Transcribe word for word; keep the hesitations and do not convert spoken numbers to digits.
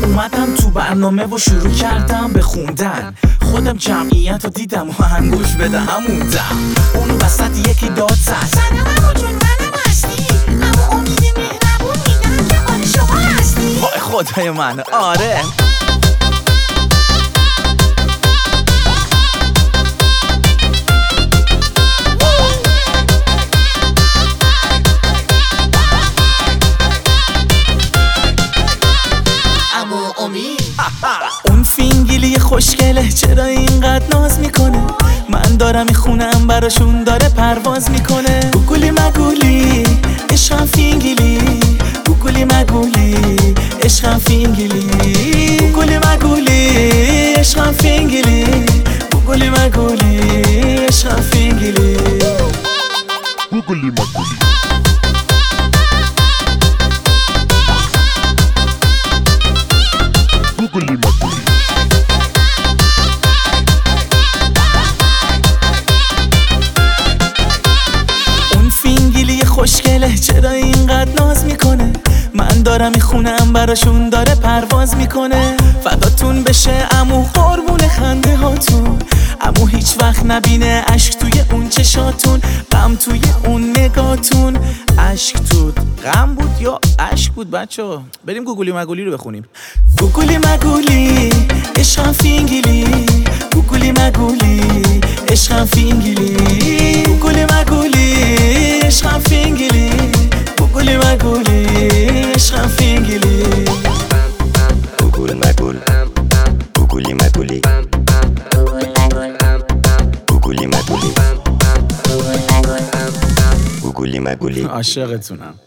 اومدم تو برنامه و شروع کردم به خوندن، خودم جمعیت رو دیدم و انگوش بده هموندم. اون وسط یکی داد زد سلام عمو جون، منم هستی، اما امید مهربون میگن که آره شما هستی. وای خدای من، آره. اون فینگیلی خوشگله چرا اینقدر ناز میکنه؟ من دارم میخونم براشون داره پرواز میکنه. گوگلی مگولی عشقم فینگیلی، گوگلی مگولی عشقم فینگیلی، گوگلی مگولی عشقم فینگیلی، گوگلی مگولی عشقم فینگیلی، گوگلی مگولی. گوگلی مگولی. اون فینگیلی خوشگله چرا اینقدر ناز میکنه؟ من دارم میخونم براشون داره پرواز میکنه. فداتون بشه عمو قربون خنده هاتون، عمو هیچ وقت نبینه اشک توی اون چشاتون، غم توی اون نگاتون. اشک توت غم بود یا اشک بود؟ بچه بریم گوگلی مگولی رو بخونیم. گوگلی مگولی عشقم فینگیلی، گوگلی مگولی عشقم فینگیلی، گوگلی مگولی عشقم فینگیلی، گوگلی مگولی عشقم فینگیلی. گوگل مگول، گوگلی مگولی، گوگلی مگولی، گوگلی مگولی. عاشقتونم.